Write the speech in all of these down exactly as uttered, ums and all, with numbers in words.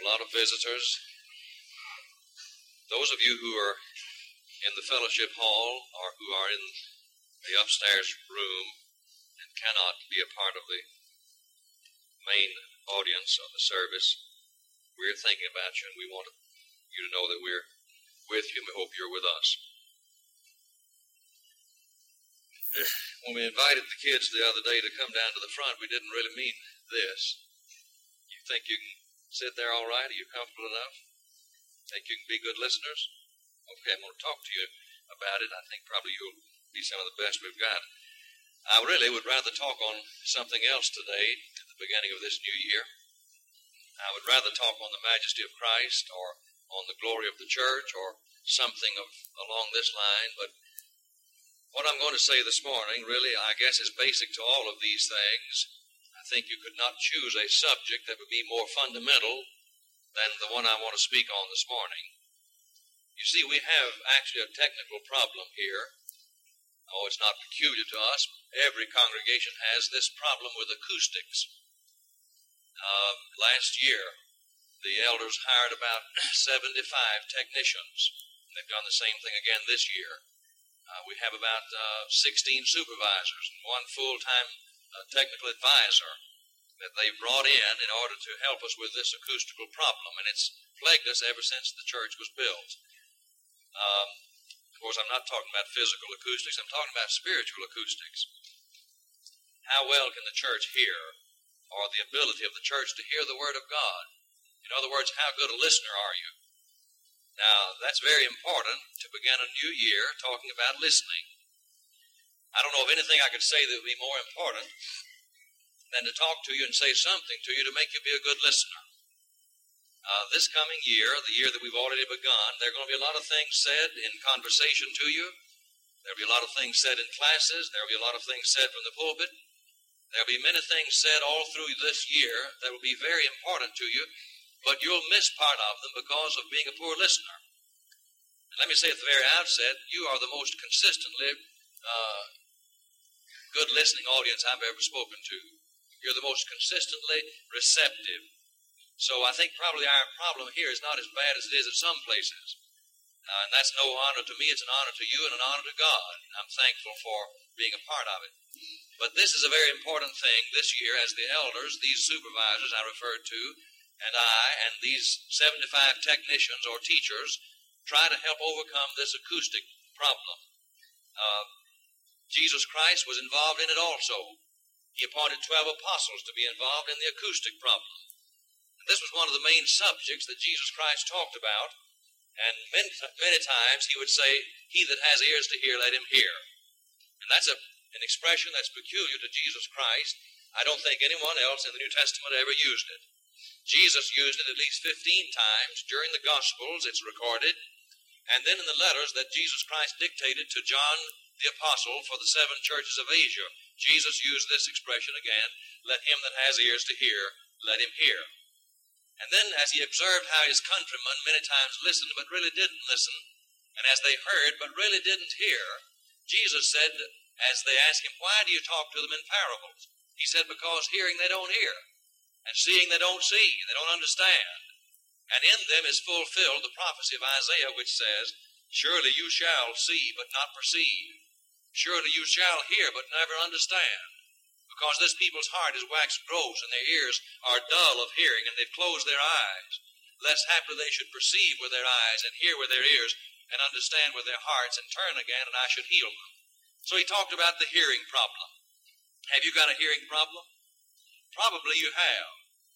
lot of visitors. Those of you who are in the fellowship hall or who are in the upstairs room and cannot be a part of the main audience of the service, we're thinking about you, and we want you to know that we're with you, and we hope you're with us. When we invited the kids the other day to come down to the front, we didn't really mean this. You think you can sit there all right? Are you comfortable enough? Think you can be good listeners? Okay, I'm going to talk to you about it. I think probably you'll be some of the best we've got. I really would rather talk on something else today at the beginning of this new year. I would rather talk on the majesty of Christ or on the glory of the church or something of along this line. But what I'm going to say this morning really, I guess, is basic to all of these things. I think you could not choose a subject that would be more fundamental than the one I want to speak on this morning. You see, we have actually a technical problem here. Oh, it's not peculiar to us. Every congregation has this problem with acoustics. Uh, last year, the elders hired about seventy-five technicians. They've done the same thing again this year. Uh, we have about uh, sixteen supervisors and one full-time uh, technical advisor that they brought in in order to help us with this acoustical problem, and it's plagued us ever since the church was built. Um, of course, I'm not talking about physical acoustics. I'm talking about spiritual acoustics. How well can the church hear, or the ability of the church to hear the Word of God? In other words, how good a listener are you? Now, that's very important to begin a new year talking about listening. I don't know of anything I could say that would be more important than to talk to you and say something to you to make you be a good listener. Uh, this coming year, the year that we've already begun, there are going to be a lot of things said in conversation to you. There will be a lot of things said in classes. There will be a lot of things said from the pulpit. There will be many things said all through this year that will be very important to you, but you'll miss part of them because of being a poor listener. And let me say at the very outset, you are the most consistently uh, good listening audience I've ever spoken to. You're the most consistently receptive. So I think probably our problem here is not as bad as it is at some places. Uh, and that's no honor to me. It's an honor to you and an honor to God. I'm thankful for being a part of it. But this is a very important thing this year as the elders, these supervisors I referred to, and I, and these seventy-five technicians or teachers try to help overcome this acoustic problem. Uh, Jesus Christ was involved in it also. He appointed twelve apostles to be involved in the acoustic problem. And this was one of the main subjects that Jesus Christ talked about. And many, many times he would say, "He that has ears to hear, let him hear." And that's a, an expression that's peculiar to Jesus Christ. I don't think anyone else in the New Testament ever used it. Jesus used it at least fifteen times. During the Gospels, it's recorded. And then in the letters that Jesus Christ dictated to John the Apostle for the seven churches of Asia, Jesus used this expression again, "Let him that has ears to hear, let him hear." And then as he observed how his countrymen many times listened but really didn't listen, and as they heard but really didn't hear, Jesus said, as they asked him, "Why do you talk to them in parables?" He said, "Because hearing they don't hear, and seeing they don't see, they don't understand. And in them is fulfilled the prophecy of Isaiah, which says, Surely you shall see but not perceive. Surely you shall hear but never understand. Because this people's heart is waxed gross, and their ears are dull of hearing, and they've closed their eyes, lest haply they should perceive with their eyes, and hear with their ears, and understand with their hearts, and turn again, and I should heal them." So he talked about the hearing problem. Have you got a hearing problem? Probably you have.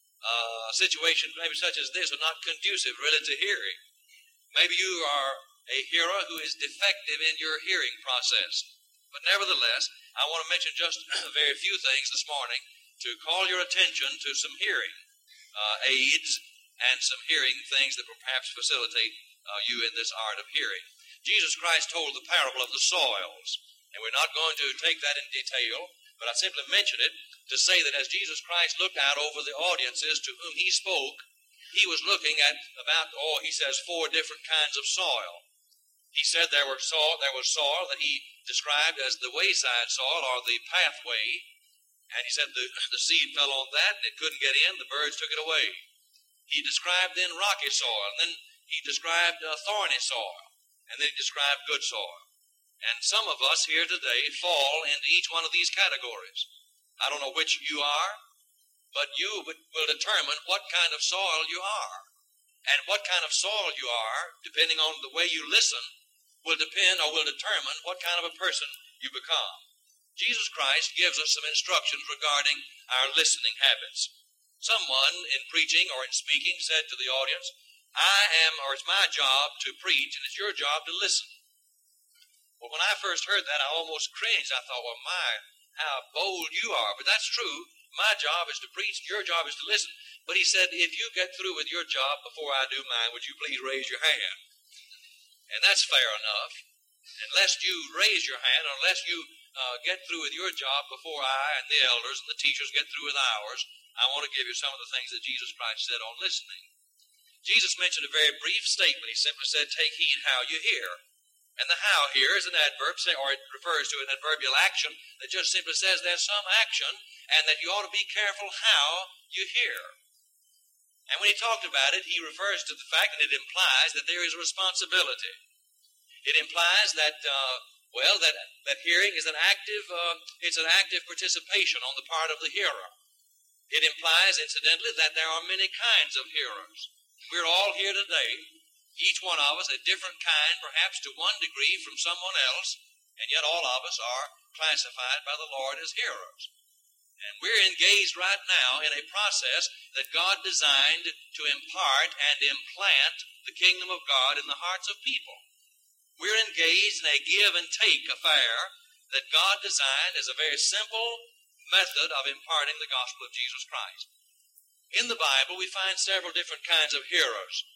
Uh, a situation maybe such as this are not conducive really to hearing. Maybe you are a hearer who is defective in your hearing process. But nevertheless, I want to mention just very few things this morning to call your attention to some hearing uh, aids and some hearing things that will perhaps facilitate uh, you in this art of hearing. Jesus Christ told the parable of the soils, and we're not going to take that in detail, but I simply mention it to say that as Jesus Christ looked out over the audiences to whom he spoke, he was looking at about, oh, he says, four different kinds of soil. He said there were soil, there was soil that he described as the wayside soil or the pathway, and he said the, the seed fell on that and it couldn't get in, the birds took it away. He described then rocky soil, and then he described uh, thorny soil, and then he described good soil. And some of us here today fall into each one of these categories. I don't know which you are, but you will determine what kind of soil you are. And what kind of soil you are, depending on the way you listen, will depend or will determine what kind of a person you become. Jesus Christ gives us some instructions regarding our listening habits. Someone in preaching or in speaking said to the audience, I am, or it's my job to preach, and it's your job to listen. Well, when I first heard that, I almost cringed. I thought, well, my, how bold you are. But that's true. My job is to preach, your job is to listen. But he said, if you get through with your job before I do mine, would you please raise your hand? And that's fair enough. Unless you raise your hand, unless you uh, get through with your job before I and the elders and the teachers get through with ours, I want to give you some of the things that Jesus Christ said on listening. Jesus mentioned a very brief statement. He simply said, take heed how you hear. And the how here is an adverb, or it refers to an adverbial action that just simply says there's some action and that you ought to be careful how you hear. And when he talked about it, he refers to the fact that it implies that there is a responsibility. It implies that, uh, well, that, that hearing is an active, uh, it's an active participation on the part of the hearer. It implies, incidentally, that there are many kinds of hearers. We're all here today. Each one of us a different kind, perhaps to one degree from someone else, and yet all of us are classified by the Lord as hearers. And we're engaged right now in a process that God designed to impart and implant the kingdom of God in the hearts of people. We're engaged in a give and take affair that God designed as a very simple method of imparting the gospel of Jesus Christ. In the Bible, we find several different kinds of hearers.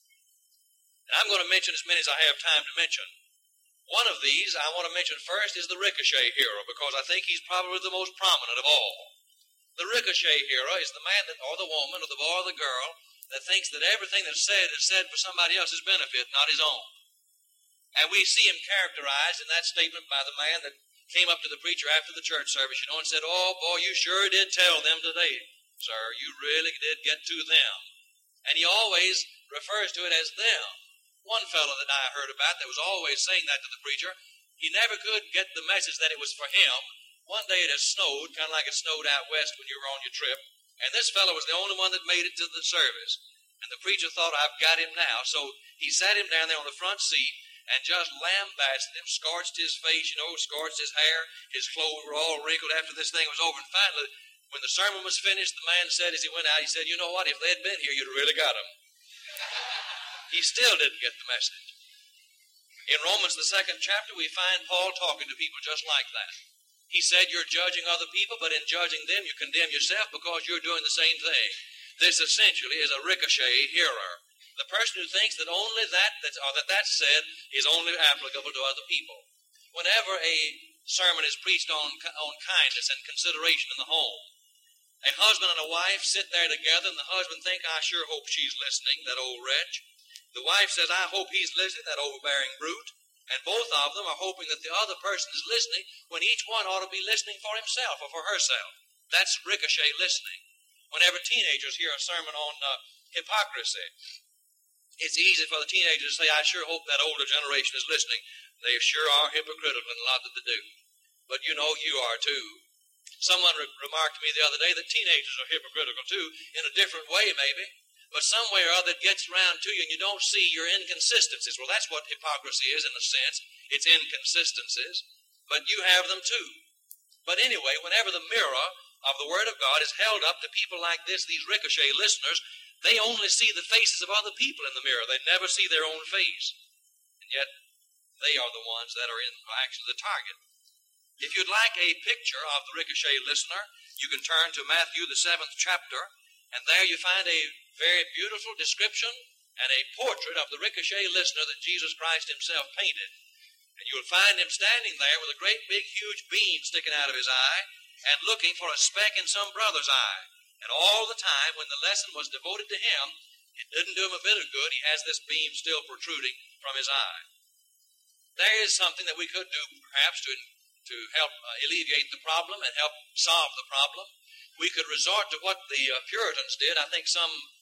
I'm going to mention as many as I have time to mention. One of these I want to mention first is the ricochet hearer, because I think he's probably the most prominent of all. The ricochet hearer is the man that, or the woman, or the boy or the girl that thinks that everything that's said is said for somebody else's benefit, not his own. And we see him characterized in that statement by the man that came up to the preacher after the church service, you know, and said, oh, boy, you sure did tell them today, sir. You really did get to them. And he always refers to it as them. One fellow that I heard about that was always saying that to the preacher, he never could get the message that it was for him. One day it had snowed, kind of like it snowed out west when you were on your trip, and this fellow was the only one that made it to the service. And the preacher thought, I've got him now. So he sat him down there on the front seat and just lambasted him, scorched his face, you know, scorched his hair. His clothes were all wrinkled after this thing was over. And finally, when the sermon was finished, the man said as he went out, he said, you know what, if they'd been here, you'd have really got him. He still didn't get the message. In Romans, the second chapter, we find Paul talking to people just like that. He said, you're judging other people, but in judging them, you condemn yourself because you're doing the same thing. This essentially is a ricochet hearer. The person who thinks that only that, that or that that's said is only applicable to other people. Whenever a sermon is preached on, on kindness and consideration in the home, a husband and a wife sit there together, and the husband thinks, I sure hope she's listening, that old wretch. The wife says, I hope he's listening, that overbearing brute. And both of them are hoping that the other person is listening when each one ought to be listening for himself or for herself. That's ricochet listening. Whenever teenagers hear a sermon on uh, hypocrisy, it's easy for the teenagers to say, I sure hope that older generation is listening. They sure are hypocritical in a lot that they do. But you know, you are too. Someone re- remarked to me the other day that teenagers are hypocritical too, in a different way maybe. But some way or other it gets around to you and you don't see your inconsistencies. Well, that's what hypocrisy is in a sense. It's inconsistencies. But you have them too. But anyway, whenever the mirror of the Word of God is held up to people like this, these ricochet listeners, they only see the faces of other people in the mirror. They never see their own face. And yet, they are the ones that are in actually the target. If you'd like a picture of the ricochet listener, you can turn to Matthew, the seventh chapter, and there you find a very beautiful description and a portrait of the ricochet listener that Jesus Christ himself painted. And you'll find him standing there with a great big huge beam sticking out of his eye and looking for a speck in some brother's eye. And all the time when the lesson was devoted to him, it didn't do him a bit of good. He has this beam still protruding from his eye. There is something that we could do perhaps to, to help uh, alleviate the problem and help solve the problem. We could resort to what the uh, Puritans did. I think some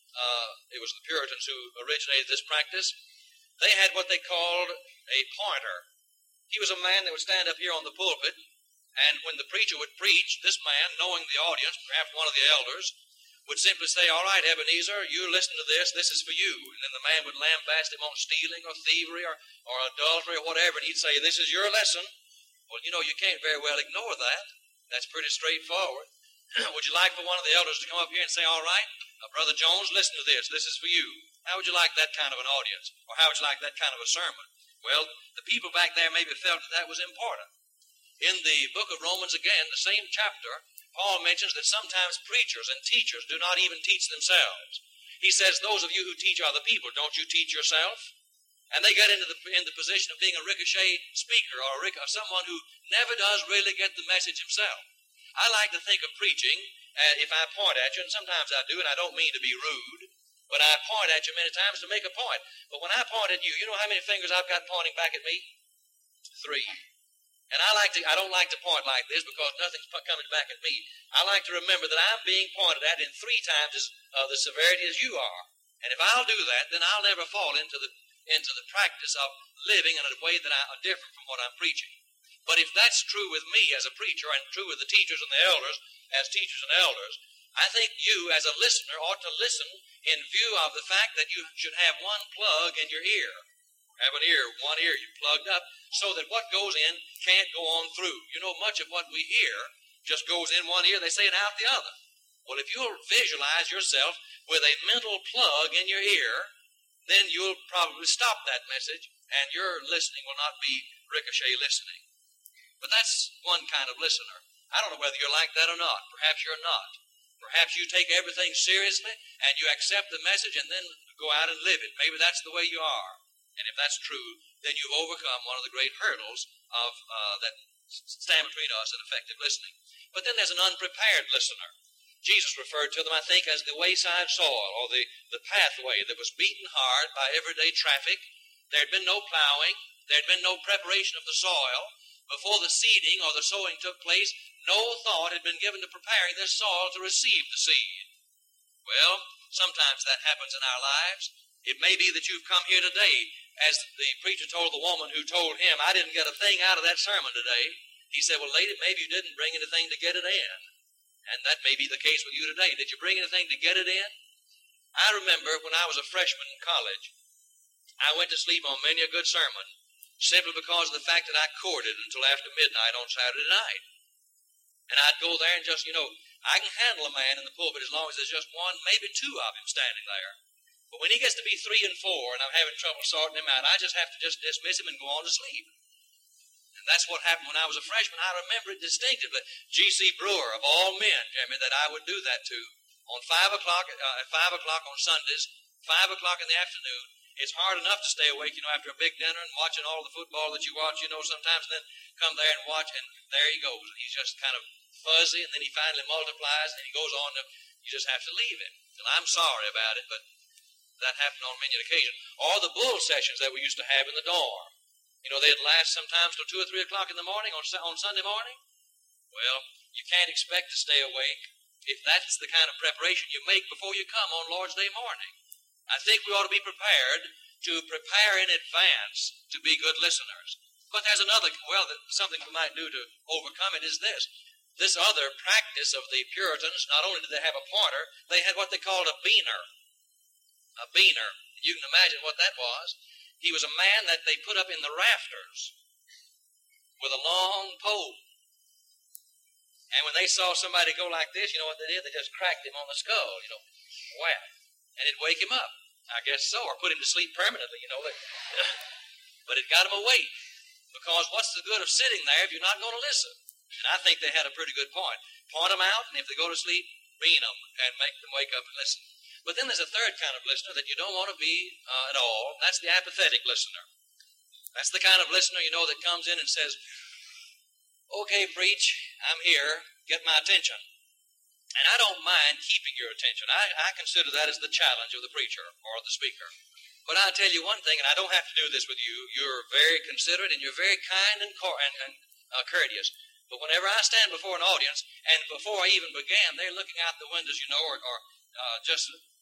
uh, it was the Puritans who originated this practice, they had what they called a pointer. He was a man that would stand up here on the pulpit, and when the preacher would preach, this man, knowing the audience, perhaps one of the elders, would simply say, all right, Ebenezer, you listen to this, this is for you. And then the man would lambaste him on stealing or thievery or, or adultery or whatever, and he'd say, this is your lesson. Well, you know, you can't very well ignore that. That's pretty straightforward. Would you like for one of the elders to come up here and say, all right, uh, Brother Jones, listen to this, this is for you. How would you like that kind of an audience? Or how would you like that kind of a sermon? Well, the people back there maybe felt that that was important. In the book of Romans, again, the same chapter, Paul mentions that sometimes preachers and teachers do not even teach themselves. He says, those of you who teach other people, don't you teach yourself? And they get into the, in the position of being a ricochet speaker or, a, or someone who never does really get the message himself. I like to think of preaching, uh, if I point at you, and sometimes I do, and I don't mean to be rude, but I point at you many times to make a point. But when I point at you, you know how many fingers I've got pointing back at me? Three. And I like to, I don't like to point like this because nothing's coming back at me. I like to remember that I'm being pointed at in three times as uh, the severity as you are. And if I'll do that, then I'll never fall into the into the practice of living in a way that I are different from what I'm preaching. But if that's true with me as a preacher and true with the teachers and the elders as teachers and elders, I think you as a listener ought to listen in view of the fact that you should have one plug in your ear. Have an ear, one ear you plugged up, so that what goes in can't go on through. You know, much of what we hear just goes in one ear, they say it out the other. Well, if you'll visualize yourself with a mental plug in your ear, then you'll probably stop that message, and your listening will not be ricochet listening. But that's one kind of listener. I don't know whether you're like that or not. Perhaps you're not. Perhaps you take everything seriously, and you accept the message and then go out and live it. Maybe that's the way you are. And if that's true, then you've overcome one of the great hurdles of uh, that stand between us and effective listening. But then there's an unprepared listener. Jesus referred to them, I think, as the wayside soil, or the, the pathway that was beaten hard by everyday traffic. There had been no plowing. There had been no preparation of the soil. Before the seeding or the sowing took place, no thought had been given to preparing this soil to receive the seed. Well, sometimes that happens in our lives. It may be that you've come here today, as the preacher told the woman who told him, I didn't get a thing out of that sermon today. He said, well, lady, maybe you didn't bring anything to get it in. And that may be the case with you today. Did you bring anything to get it in? I remember when I was a freshman in college, I went to sleep on many a good sermon simply because of the fact that I courted until after midnight on Saturday night. And I'd go there and just, you know, I can handle a man in the pulpit as long as there's just one, maybe two of him standing there. But when he gets to be three and four and I'm having trouble sorting him out, I just have to just dismiss him and go on to sleep. And that's what happened when I was a freshman. I remember it distinctively. G C Brewer, of all men, Jimmy, that I would do that to. On five o'clock, uh, at five o'clock on Sundays, five o'clock in the afternoon, it's hard enough to stay awake, you know, after a big dinner and watching all the football that you watch, you know, sometimes, and then come there and watch, and there he goes. And he's just kind of fuzzy, and then he finally multiplies, and he goes on to, you just have to leave him. And I'm sorry about it, but that happened on many occasions. Or the bull sessions that we used to have in the dorm. You know, they'd last sometimes till two or three o'clock in the morning on, on Sunday morning. Well, you can't expect to stay awake if that's the kind of preparation you make before you come on Lord's Day morning. I think we ought to be prepared to prepare in advance to be good listeners. But there's another, well, something we might do to overcome it is this. This other practice of the Puritans, not only did they have a pointer, they had what they called a beaner. A beaner. You can imagine what that was. He was a man that they put up in the rafters with a long pole. And when they saw somebody go like this, you know what they did? They just cracked him on the skull, you know, whap. And it'd wake him up, I guess so, or put him to sleep permanently, you know. But it got him awake, because what's the good of sitting there if you're not going to listen? And I think they had a pretty good point. Point them out, and if they go to sleep, bean them and make them wake up and listen. But then there's a third kind of listener that you don't want to be uh, at all. That's the apathetic listener. That's the kind of listener, you know, that comes in and says, okay, preach, I'm here, get my attention. And I don't mind keeping your attention. I, I consider that as the challenge of the preacher or the speaker. But I'll tell you one thing, and I don't have to do this with you. You're very considerate and you're very kind and, cor- and, and uh, courteous. But whenever I stand before an audience, and before I even began, they're looking out the windows, you know, or, or uh, just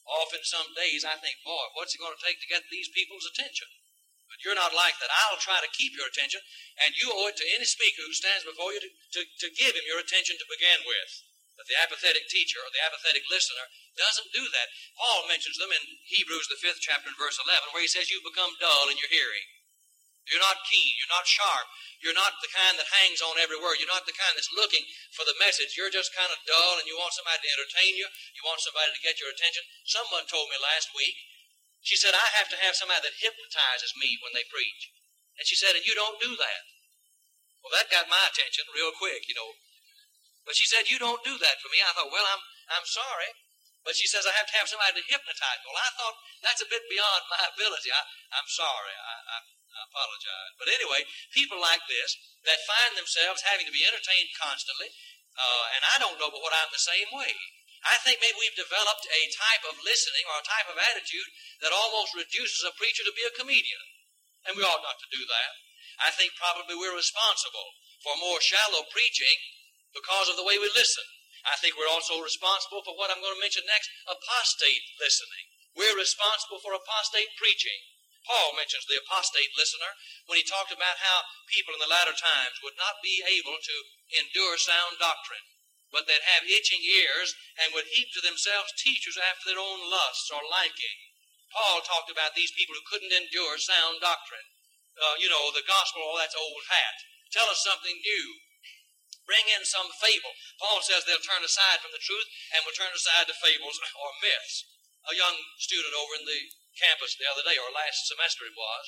Often some days I think, boy, what's it going to take to get these people's attention? But you're not like that. I'll try to keep your attention, and you owe it to any speaker who stands before you to, to, to give him your attention to begin with. But the apathetic teacher or the apathetic listener doesn't do that. Paul mentions them in Hebrews, the fifth chapter, and verse eleven, where he says you become dull in your hearing. You're not keen. You're not sharp. You're not the kind that hangs on every word. You're not the kind that's looking for the message. You're just kind of dull, and you want somebody to entertain you. You want somebody to get your attention. Someone told me last week, she said, I have to have somebody that hypnotizes me when they preach. And she said, and you don't do that. Well, that got my attention real quick, you know. But she said, you don't do that for me. I thought, well, I'm I'm sorry. But she says, I have to have somebody to hypnotize me. Well, I thought, that's a bit beyond my ability. I, I'm sorry. I, I, I apologize. But anyway, people like this that find themselves having to be entertained constantly, uh, and I don't know but what I'm the same way. I think maybe we've developed a type of listening or a type of attitude that almost reduces a preacher to be a comedian. And we ought not to do that. I think probably we're responsible for more shallow preaching because of the way we listen. I think we're also responsible for what I'm going to mention next, apostate listening. We're responsible for apostate preaching. Paul mentions the apostate listener when he talked about how people in the latter times would not be able to endure sound doctrine, but they'd have itching ears and would heap to themselves teachers after their own lusts or liking. Paul talked about these people who couldn't endure sound doctrine. Uh, you know, the gospel, oh, that's old hat. Tell us something new. Bring in some fable. Paul says they'll turn aside from the truth and will turn aside to fables or myths. A young student over in the campus the other day, or last semester it was,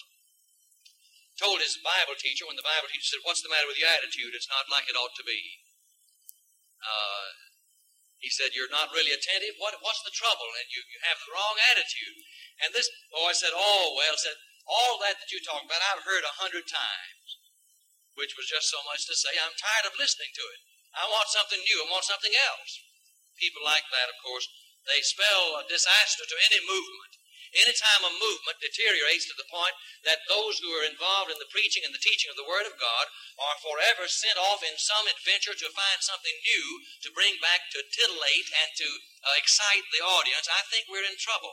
told his Bible teacher, when the Bible teacher said, what's the matter with your attitude? It's not like it ought to be. Uh, he said, you're not really attentive. What, what's the trouble? And you, you have the wrong attitude. And this boy said, oh, well, said, all that that you talk about, I've heard a hundred times, which was just so much to say, I'm tired of listening to it. I want something new. I want something else. People like that, of course, they spell a disaster to any movement. Anytime a movement deteriorates to the point that those who are involved in the preaching and the teaching of the Word of God are forever sent off in some adventure to find something new to bring back to titillate and to uh, excite the audience, I think we're in trouble.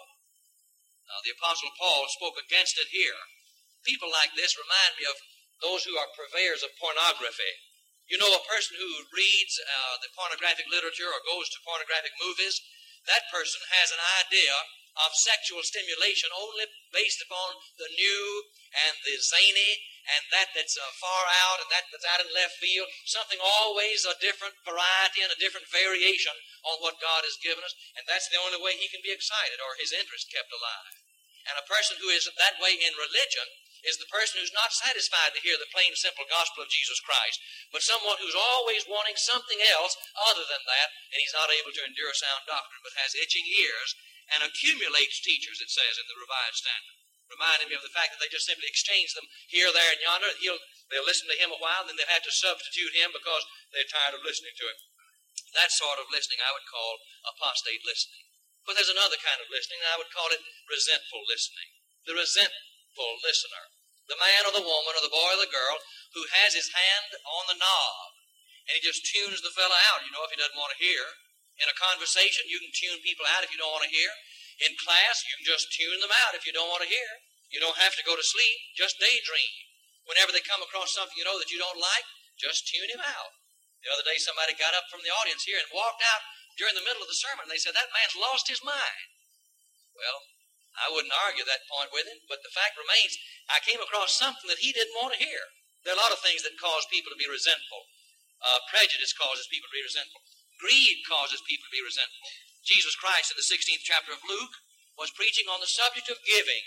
Uh, the Apostle Paul spoke against it here. People like this remind me of those who are purveyors of pornography. You know, a person who reads uh, the pornographic literature or goes to pornographic movies, that person has an idea of sexual stimulation only based upon the new and the zany and that that's uh, far out and that that's out in left field, something always a different variety and a different variation on what God has given us, and that's the only way he can be excited or his interest kept alive. And a person who is that way in religion is the person who's not satisfied to hear the plain, simple gospel of Jesus Christ, but someone who's always wanting something else other than that, and he's not able to endure sound doctrine, but has itching ears and accumulates teachers, it says in the Revised Standard, reminding me of the fact that they just simply exchange them here, there, and yonder. He'll, they'll listen to him a while, and then they'll have to substitute him because they're tired of listening to him. That sort of listening I would call apostate listening. But there's another kind of listening, and I would call it resentful listening. The resentful listener. The man or the woman or the boy or the girl who has his hand on the knob, and he just tunes the fella out, you know, if he doesn't want to hear. In a conversation, you can tune people out if you don't want to hear. In class, you can just tune them out if you don't want to hear. You don't have to go to sleep, just daydream. Whenever they come across something you know that you don't like, just tune him out. The other day, somebody got up from the audience here and walked out during the middle of the sermon. They said, that man's lost his mind. Well, I wouldn't argue that point with him, but the fact remains, I came across something that he didn't want to hear. There are a lot of things that cause people to be resentful. Uh, prejudice causes people to be resentful. Greed causes people to be resentful. Jesus Christ in the sixteenth chapter of Luke was preaching on the subject of giving.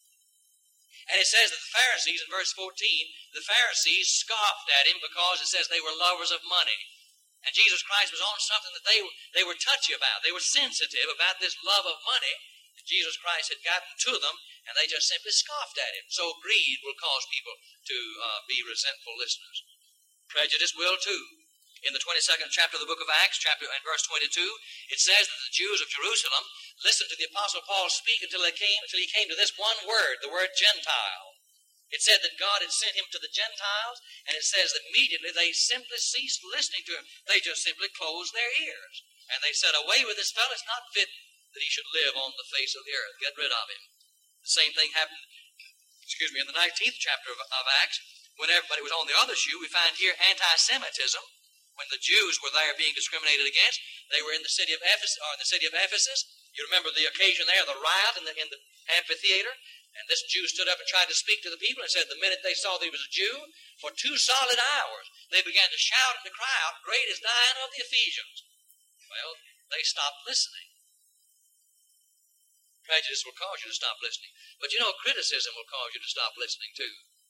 And it says that the Pharisees, in verse fourteen, the Pharisees scoffed at him because it says they were lovers of money. And Jesus Christ was on something that they, they were touchy about. They were sensitive about this love of money. And Jesus Christ had gotten to them, and they just simply scoffed at him. So greed will cause people to uh, be resentful listeners. Prejudice will too. In the twenty-second chapter of the book of Acts, chapter and verse twenty-two, it says that the Jews of Jerusalem listened to the Apostle Paul speak until they came until he came to this one word, the word Gentile. It said that God had sent him to the Gentiles, and it says that immediately they simply ceased listening to him. They just simply closed their ears. And they said, away with this fellow, it's not fit that he should live on the face of the earth. Get rid of him. The same thing happened, excuse me, in the nineteenth chapter of, of Acts, when everybody was on the other shoe. We find here anti-Semitism. When the Jews were there being discriminated against, they were in the city of Ephesus, or in the city of Ephesus. You remember the occasion there, the riot in the, in the amphitheater? And this Jew stood up and tried to speak to the people and said the minute they saw that he was a Jew, for two solid hours, they began to shout and to cry out, "Great is Diana of the Ephesians." Well, they stopped listening. Prejudice will cause you to stop listening. But you know, criticism will cause you to stop listening too.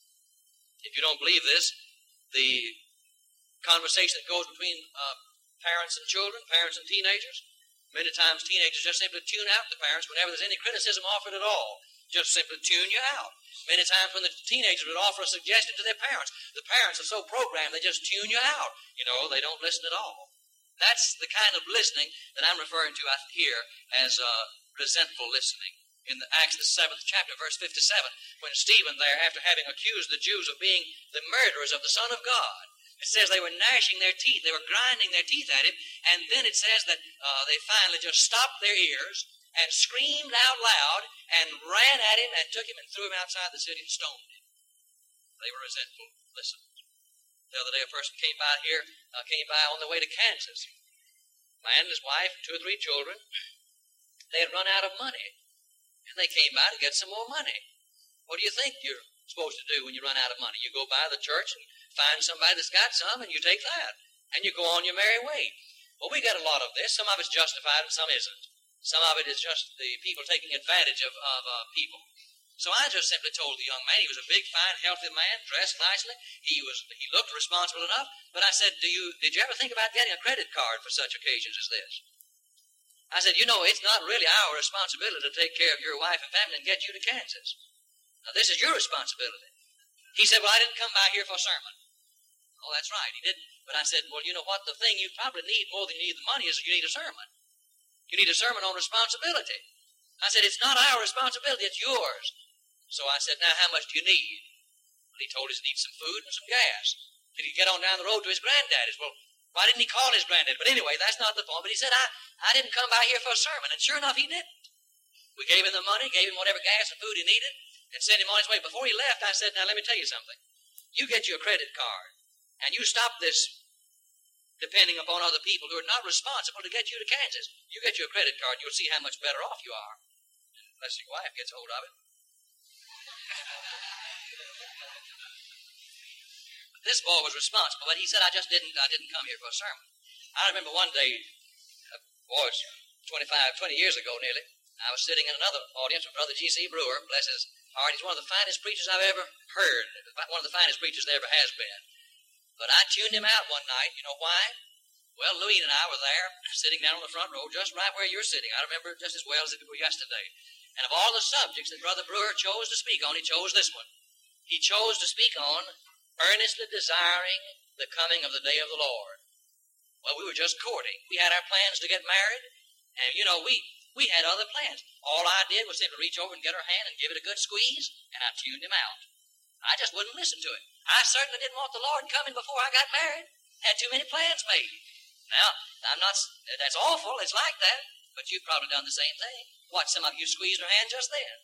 If you don't believe this, the conversation that goes between uh, parents and children, parents and teenagers, many times teenagers just simply tune out the parents whenever there's any criticism offered at all. Just simply tune you out. Many times when the teenagers would offer a suggestion to their parents, the parents are so programmed they just tune you out. You know, they don't listen at all. That's the kind of listening that I'm referring to here as uh, resentful listening. In the Acts, the seventh chapter, verse fifty-seven, when Stephen there, after having accused the Jews of being the murderers of the Son of God, it says they were gnashing their teeth, they were grinding their teeth at him, and then it says that uh, they finally just stopped their ears and screamed out loud and ran at him and took him and threw him outside the city and stoned him. They were resentful listeners. The other day a person came by here, uh, came by on the way to Kansas. A man and his wife and two or three children. They had run out of money, and they came by to get some more money. What do you think you're supposed to do when you run out of money? You go by the church and find somebody that's got some, and you take that, and you go on your merry way. Well, we got a lot of this. Some of it's justified and some isn't. Some of it is just the people taking advantage of, of uh, people. So I just simply told the young man, he was a big, fine, healthy man, dressed nicely. He was he looked responsible enough. But I said, "Do you did you ever think about getting a credit card for such occasions as this?" I said, "You know, it's not really our responsibility to take care of your wife and family and get you to Kansas. Now, this is your responsibility." He said, "Well, I didn't come by here for a sermon." Oh, that's right, he didn't. But I said, "Well, you know what? The thing you probably need more than you need the money is you need a sermon. You need a sermon on responsibility." I said, "It's not our responsibility, it's yours." So I said, "Now, how much do you need?" Well, he told us he needs some food and some gas. Did he get on down the road to his granddaddy's? Well, why didn't he call his granddad? But anyway, that's not the point. But he said, I, I didn't come by here for a sermon. And sure enough, he didn't. We gave him the money, gave him whatever gas and food he needed, and sent him on his way. Before he left, I said, "Now, let me tell you something. You get you a credit card, and you stop this depending upon other people who are not responsible to get you to Kansas. You get you a credit card, you'll see how much better off you are. Unless your wife gets hold of it." This boy was responsible, but he said, I just didn't I didn't come here for a sermon. I remember one day, uh, boy, it's twenty-five, twenty years ago nearly, I was sitting in another audience with Brother G C Brewer, bless his heart. He's one of the finest preachers I've ever heard, one of the finest preachers there ever has been. But I tuned him out one night. You know why? Well, Louie and I were there, sitting down on the front row, just right where you're sitting. I remember it just as well as if it were yesterday. And of all the subjects that Brother Brewer chose to speak on, he chose this one. He chose to speak on earnestly desiring the coming of the day of the Lord. Well, we were just courting. We had our plans to get married, and, you know, we, we had other plans. All I did was simply reach over and get her hand and give it a good squeeze, and I tuned him out. I just wouldn't listen to it. I certainly didn't want the Lord coming before I got married. Had too many plans made. Now, I'm not, that's awful, it's like that, but you've probably done the same thing. What, some of you squeezed her hand just then?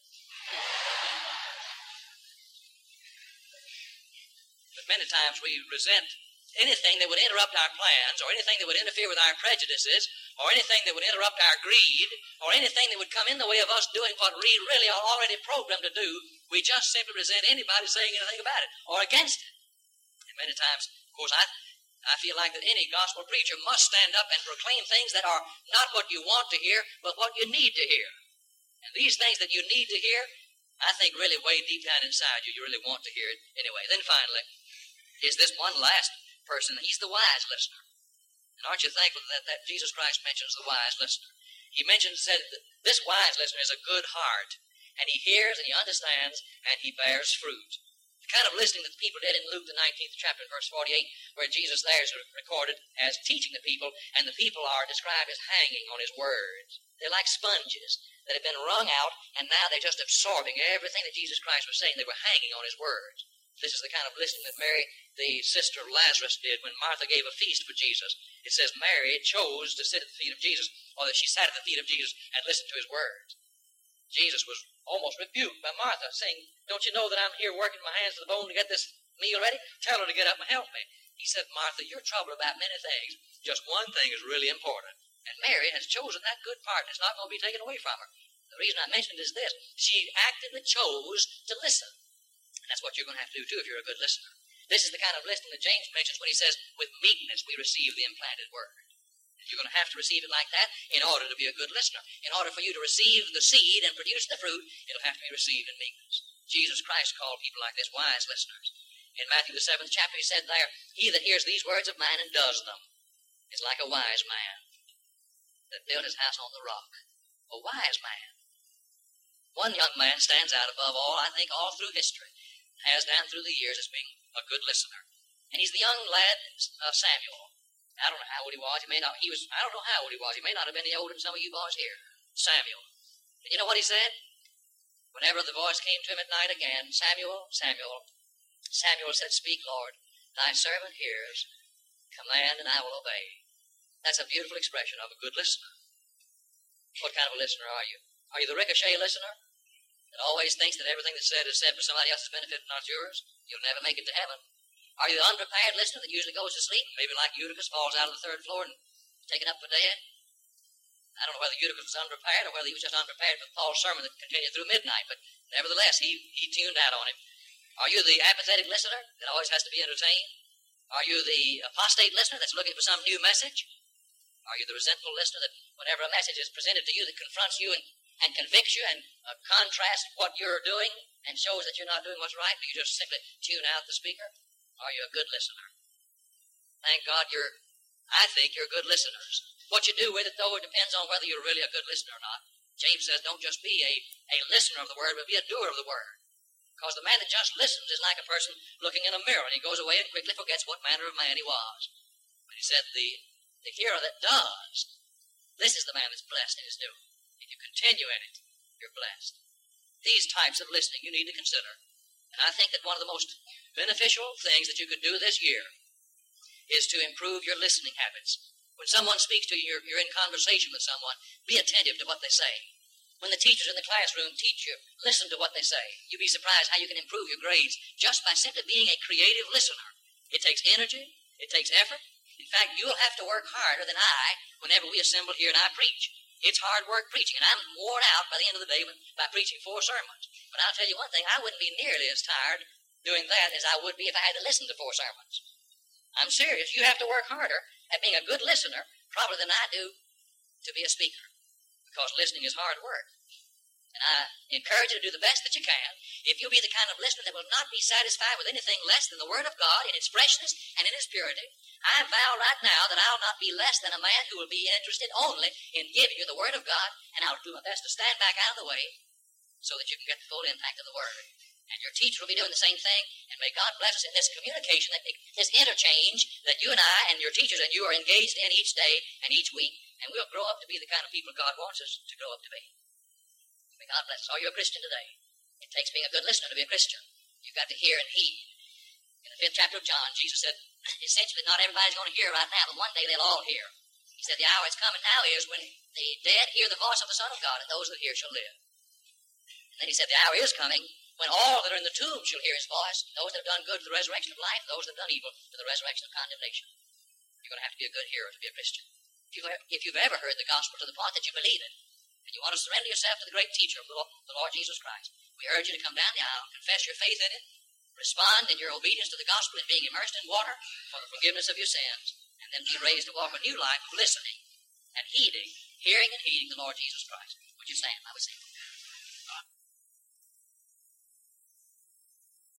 But many times we resent anything that would interrupt our plans, or anything that would interfere with our prejudices, or anything that would interrupt our greed, or anything that would come in the way of us doing what we really are already programmed to do. We just simply resent anybody saying anything about it, or against it. And many times, of course, I, I feel like that any gospel preacher must stand up and proclaim things that are not what you want to hear, but what you need to hear. And these things that you need to hear, I think really way deep down inside you, you really want to hear it anyway. Then finally, is this one last person. He's the wise listener. And aren't you thankful that, that Jesus Christ mentions the wise listener? He mentions, said, this wise listener is a good heart, and he hears and he understands, and he bears fruit. The kind of listening that the people did in Luke, the nineteenth chapter, verse forty-eight, where Jesus there is recorded as teaching the people, and the people are described as hanging on his words. They're like sponges that have been wrung out, and now they're just absorbing everything that Jesus Christ was saying. They were hanging on his words. This is the kind of listening that Mary, the sister of Lazarus, did when Martha gave a feast for Jesus. It says Mary chose to sit at the feet of Jesus, or that she sat at the feet of Jesus and listened to his words. Jesus was almost rebuked by Martha, saying, don't you know that I'm here working my hands to the bone to get this meal ready? Tell her to get up and help me. He said, Martha, you're troubled about many things. Just one thing is really important. And Mary has chosen that good part, and it's not going to be taken away from her. The reason I mentioned is this. She actively chose to listen. And that's what you're going to have to do, too, if you're a good listener. This is the kind of listening that James mentions when he says, with meekness we receive the implanted word. You're going to have to receive it like that in order to be a good listener. In order for you to receive the seed and produce the fruit, it'll have to be received in meekness. Jesus Christ called people like this wise listeners. In Matthew the seventh chapter, he said there, he that hears these words of mine and does them is like a wise man that built his house on the rock. A wise man. One young man stands out above all, I think, all through history, has down through the years as being a good listener. And he's the young lad, uh, Samuel. I don't know how old he was. He may not, he was, I don't know how old he was. He may not have been any older than some of you boys here. Samuel. And you know what he said? Whenever the voice came to him at night again, Samuel, Samuel, Samuel said, speak, Lord, thy servant hears. Command, and I will obey. That's a beautiful expression of a good listener. What kind of a listener are you? Are you the ricochet listener that always thinks that everything that's said is said for somebody else's benefit, not yours? You'll never make it to heaven. Are you the unprepared listener that usually goes to sleep, maybe like Eutychus, falls out of the third floor and is taken up for dead? I don't know whether Eutychus was unprepared or whether he was just unprepared for Paul's sermon that continued through midnight, but nevertheless, he, he tuned out on him. Are you the apathetic listener that always has to be entertained? Are you the apostate listener that's looking for some new message? Are you the resentful listener that whenever a message is presented to you that confronts you and, and convicts you and uh, contrasts what you're doing and shows that you're not doing what's right, do you just simply tune out the speaker? Are you a good listener? Thank God you're, I think you're good listeners. What you do with it, though, it depends on whether you're really a good listener or not. James says don't just be a, a listener of the word, but be a doer of the word. Because the man that just listens is like a person looking in a mirror, and he goes away and quickly forgets what manner of man he was. But he said the, the hearer that does, this is the man that's blessed in his doing. If you continue in it, you're blessed. These types of listening you need to consider. And I think that one of the most beneficial things that you could do this year is to improve your listening habits. When someone speaks to you, you're, you're in conversation with someone, be attentive to what they say. When the teachers in the classroom teach you, listen to what they say. You'd be surprised how you can improve your grades just by simply being a creative listener. It takes energy. It takes effort. In fact, you'll have to work harder than I whenever we assemble here and I preach. It's hard work preaching, and I'm worn out by the end of the day by preaching four sermons. But I'll tell you one thing, I wouldn't be nearly as tired doing that as I would be if I had to listen to four sermons. I'm serious. You have to work harder at being a good listener probably than I do to be a speaker, because listening is hard work. And I encourage you to do the best that you can. If you'll be the kind of listener that will not be satisfied with anything less than the Word of God in its freshness and in its purity, I vow right now that I'll not be less than a man who will be interested only in giving you the Word of God, and I'll do my best to stand back out of the way so that you can get the full impact of the Word. And your teacher will be doing the same thing, and may God bless us in this communication, that this interchange that you and I and your teachers and you are engaged in each day and each week, and we'll grow up to be the kind of people God wants us to grow up to be. May God bless us. Are you a Christian today? It takes being a good listener to be a Christian. You've got to hear and heed. In the fifth chapter of John, Jesus said, essentially, not everybody's going to hear right now, but one day they'll all hear. He said, the hour is coming now is when the dead hear the voice of the Son of God, and those that hear shall live. And then he said, the hour is coming when all that are in the tomb shall hear his voice, those that have done good to the resurrection of life, those that have done evil to the resurrection of condemnation. You're going to have to be a good hearer to be a Christian. If you've, if you've ever heard the gospel to the point that you believe it, and you want to surrender yourself to the great teacher of the Lord, the Lord Jesus Christ, we urge you to come down the aisle, confess your faith in it, respond in your obedience to the gospel in being immersed in water for the forgiveness of your sins, and then be raised to walk a new life of listening and heeding, hearing and heeding the Lord Jesus Christ.